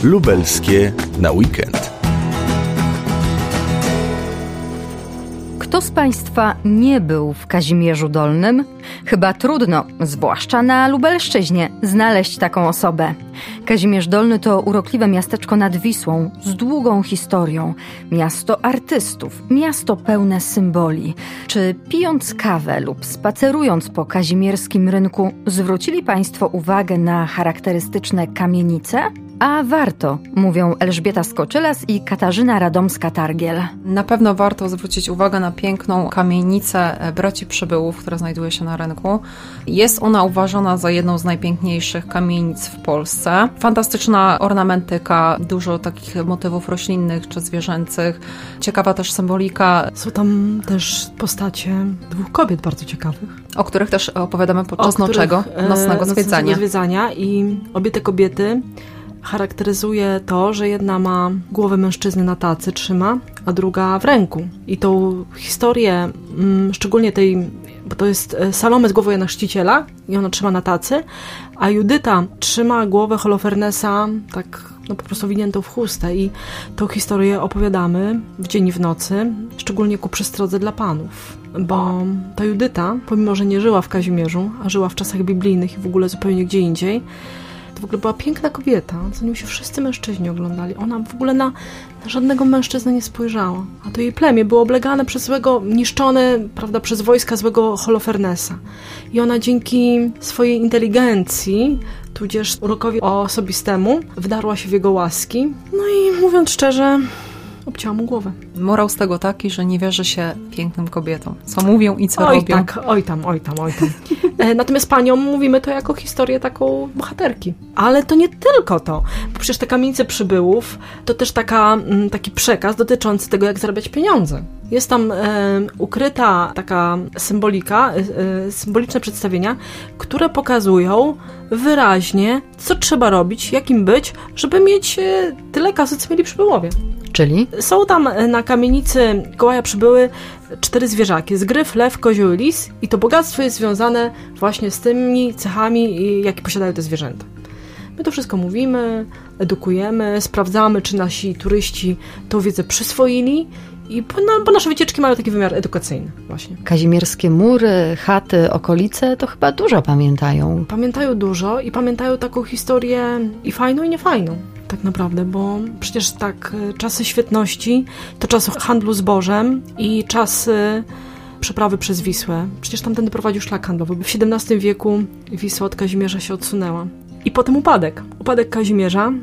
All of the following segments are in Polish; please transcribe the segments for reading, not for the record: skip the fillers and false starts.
Lubelskie na weekend. Kto z Państwa nie był w Kazimierzu Dolnym? Chyba trudno, zwłaszcza na Lubelszczyźnie, znaleźć taką osobę. Kazimierz Dolny to urokliwe miasteczko nad Wisłą z długą historią. Miasto artystów, miasto pełne symboli. Czy pijąc kawę lub spacerując po kazimierskim rynku zwrócili Państwo uwagę na charakterystyczne kamienice? A warto, mówią Elżbieta Skoczylas i Katarzyna Radomska-Targiel. Na pewno warto zwrócić uwagę na piękną kamienicę Braci Przybyłów, która znajduje się na rynku. Jest ona uważana za jedną z najpiękniejszych kamienic w Polsce. Fantastyczna ornamentyka, dużo takich motywów roślinnych czy zwierzęcych. Ciekawa też symbolika. Są tam też postacie dwóch kobiet bardzo ciekawych. O których też opowiadamy podczas nocnego zwiedzania. I obie te kobiety charakteryzuje to, że jedna ma głowę mężczyzny na tacy, trzyma, a druga w ręku. I tą historię, szczególnie tej, bo to jest Salome z głową Jana Chrzciciela i ona trzyma na tacy, a Judyta trzyma głowę Holofernesa tak po prostu winiętą w chustę. I tą historię opowiadamy w dzień i w nocy, szczególnie ku przestrodze dla panów. Bo ta Judyta, pomimo że nie żyła w Kazimierzu, a żyła w czasach biblijnych i w ogóle zupełnie gdzie indziej, w ogóle była piękna kobieta, za nią się wszyscy mężczyźni oglądali. Ona w ogóle na żadnego mężczyznę nie spojrzała. A to jej plemię było oblegane przez złego, niszczone, prawda, przez wojska złego Holofernesa. I ona dzięki swojej inteligencji, tudzież urokowi osobistemu, wdarła się w jego łaski. No i mówiąc szczerze, obcięła mu głowę. Morał z tego taki, że nie wierzy się pięknym kobietom. Co mówią i co robią. Tak, oj tam. Natomiast paniom mówimy to jako historię taką bohaterki. Ale to nie tylko to. Bo przecież te kamienice przybyłów to też taki przekaz dotyczący tego, jak zarabiać pieniądze. Jest tam ukryta taka symbolika, symboliczne przedstawienia, które pokazują wyraźnie, co trzeba robić, jakim być, żeby mieć tyle kasy, co mieli przybyłowie. Czyli? Są tam na kamienicy Kołaja Przybyły 4 zwierzaki. Zgryf, lew, kozioł i lis. I to bogactwo jest związane właśnie z tymi cechami, jakie posiadają te zwierzęta. My to wszystko mówimy, edukujemy, sprawdzamy, czy nasi turyści tą wiedzę przyswoili. Bo nasze wycieczki mają taki wymiar edukacyjny właśnie. Kazimierskie mury, chaty, okolice to chyba dużo pamiętają. Pamiętają dużo i pamiętają taką historię i fajną, i niefajną. Tak naprawdę, bo przecież tak czasy świetności to czasy handlu zbożem i czasy przeprawy przez Wisłę. Przecież tamtędy prowadził szlak handlowy. W XVII wieku Wisła od Kazimierza się odsunęła. I potem upadek Kazimierza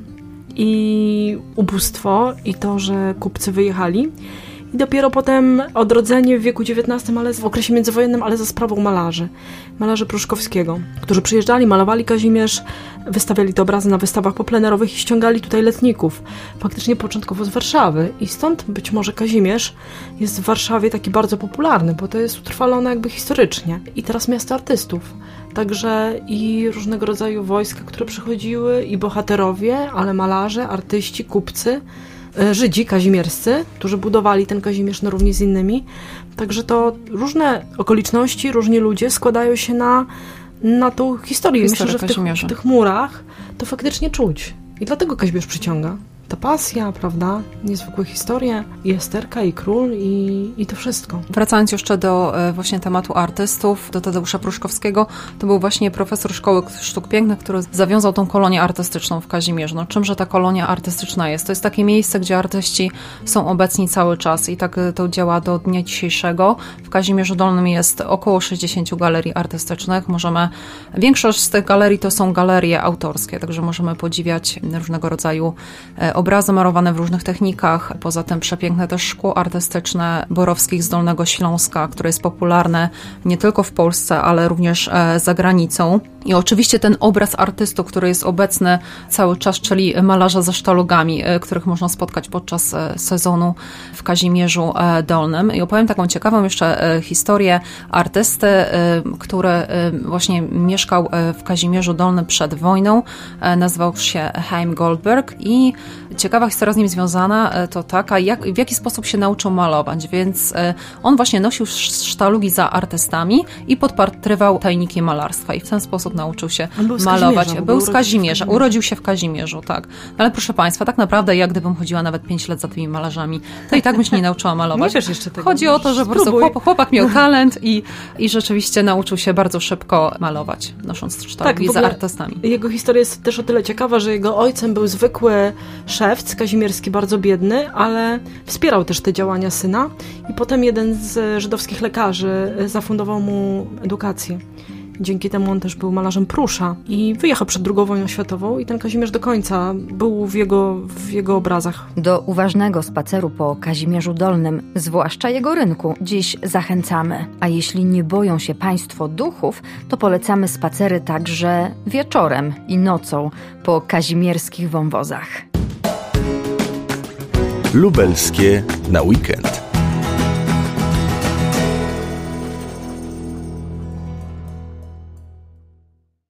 i ubóstwo i to, że kupcy wyjechali. I dopiero potem odrodzenie w wieku XIX, ale w okresie międzywojennym, ale za sprawą malarzy Pruszkowskiego, którzy przyjeżdżali, malowali Kazimierz, wystawiali te obrazy na wystawach poplenerowych i ściągali tutaj letników, faktycznie początkowo z Warszawy. I stąd być może Kazimierz jest w Warszawie taki bardzo popularny, bo to jest utrwalone jakby historycznie. I teraz miasto artystów. Także i różnego rodzaju wojska, które przychodziły, i bohaterowie, ale malarze, artyści, kupcy, Żydzi kazimierscy, którzy budowali ten Kazimierz na równi z innymi. Także to różne okoliczności, różni ludzie składają się na tą historię. Myślę, że w tych murach to faktycznie czuć. I dlatego Kazimierz przyciąga. Ta pasja, prawda, niezwykłe historie, i Esterka, i Król, i to wszystko. Wracając jeszcze do właśnie tematu artystów, do Tadeusza Pruszkowskiego, to był właśnie profesor Szkoły Sztuk Pięknych, który zawiązał tą kolonię artystyczną w Kazimierzu. No, czymże ta kolonia artystyczna jest? To jest takie miejsce, gdzie artyści są obecni cały czas i tak to działa do dnia dzisiejszego. W Kazimierzu Dolnym jest około 60 galerii artystycznych. Większość z tych galerii to są galerie autorskie, także możemy podziwiać różnego rodzaju obrazy marowane w różnych technikach. Poza tym przepiękne też szkło artystyczne Borowskich z Dolnego Śląska, które jest popularne nie tylko w Polsce, ale również za granicą. I oczywiście ten obraz artystów, który jest obecny cały czas, czyli malarza ze sztalugami, których można spotkać podczas sezonu w Kazimierzu Dolnym. I opowiem taką ciekawą jeszcze historię artysty, który właśnie mieszkał w Kazimierzu Dolnym przed wojną. Nazywał się Chaim Goldberg i Ciekawa historia z nim związana to taka, w jaki sposób się nauczył malować, więc on właśnie nosił sztalugi za artystami i podpatrywał tajniki malarstwa i w ten sposób nauczył się malować. Był z Kazimierza, urodził się w Kazimierzu, tak. Ale proszę Państwa, tak naprawdę jak gdybym chodziła nawet 5 lat za tymi malarzami, to i tak bym się nie nauczyła malować. Nie wiesz jeszcze tego. Chodzi o to, że po prostu chłopak miał talent i rzeczywiście nauczył się bardzo szybko malować, nosząc sztalugi za artystami. Jego historia jest też o tyle ciekawa, że jego ojcem był zwykły szewc kazimierski, bardzo biedny, ale wspierał też te działania syna i potem jeden z żydowskich lekarzy zafundował mu edukację. Dzięki temu on też był malarzem Prusza i wyjechał przed II wojną światową i ten Kazimierz do końca był w jego obrazach. Do uważnego spaceru po Kazimierzu Dolnym, zwłaszcza jego rynku, dziś zachęcamy. A jeśli nie boją się Państwo duchów, to polecamy spacery także wieczorem i nocą po kazimierskich wąwozach. Lubelskie na weekend.